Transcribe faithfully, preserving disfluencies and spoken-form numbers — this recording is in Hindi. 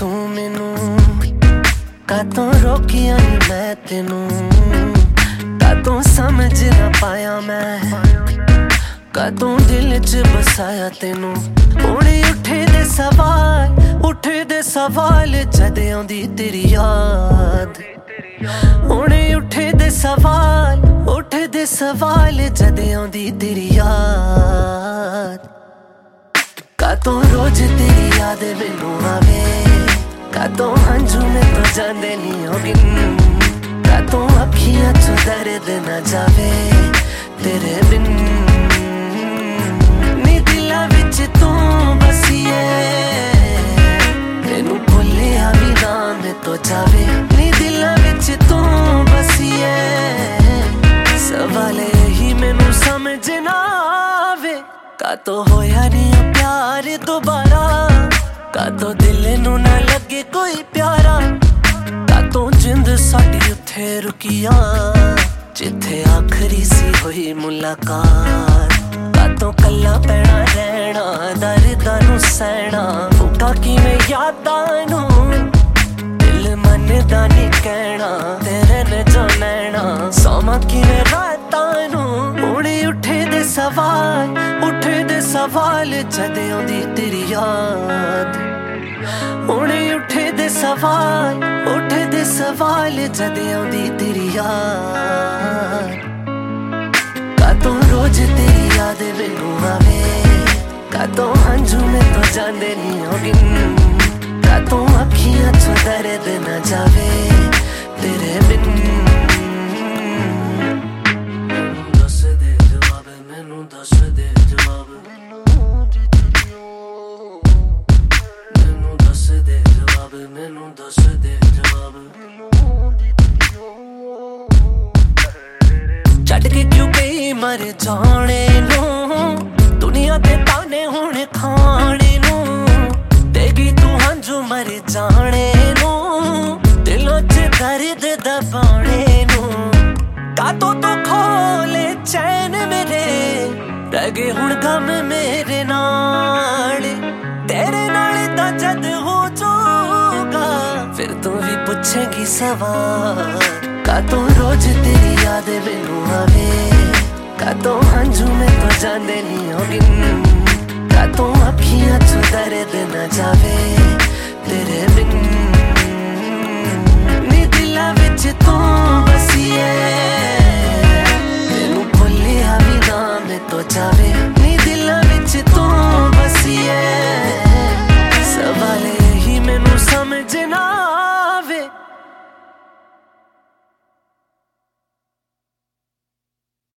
तू मैनू कातों रोकिया नी मैं तेनू कातों समझ ना पाया मैं कातों दिल च बसाया तेनू हुणे उठे दे सवाल उठे दे सवाल जदे आउंदी तेरी याद हुणे उठे दे सवाल उठे दे सवाल जदे आउंदी तेरी याद कातों रोज तेरी याद मैनू आवे कातों हंझू में तो जांदे नी होगिन कातों अखियां चो दर्द ना जावे तेरे बिन नी दिला विच तू बसिए तेनू भुलिया भी ना मैं तो जावे नी दिला विच तू बसिए सवाल यही मैनू समझ ना आवे कातों होया नी प्यार दोबारा कातों दिल नू ना लगे कोई प्यारा कातों जिंद साडी उत्थे रुकिया जिथे आखरी सी हुई मुलाकात कातों कल्ला पैना रहना दर्दां नू सहना फुका किवें यादां नू दिल मनदा नी कहना तेरे ने जो नैना सोमा किवें रातां नू हुणे उठे दे सवाल उठे दे सवाल जदे आउंदी तेरी याद हुणे उठे दे सवाल उठे दे सवाल जदे आउंदी तेरी याद कातों रोज तेरी याद मैनू आवे कातों हंझू में तो जांदे नी होगिन कातों अखियां चो दर्द ना जावे तेरे बिन दस दे जवाब मैनू दस दे जवाब मैनू दस दे जवाब मैनू दस दे जवाब छड्ड के क्यों गई मर जाने नू दुनिया दे ताने हुण खाने नू देगी तू हंझू मर जाने नू दिलों च दर्द दबाने नू कातों तो खोले चैन मेरे रह गए हुण गम मेरे नाल तेरे नाल दा जद हो जाऊगा फिर तू भी पूछेगी सवाल कातों रोज तेरी याद मैनू आवे कातों हंझू में तो जांदे नी होगिन कातों अखियां चो दर्द ना जावे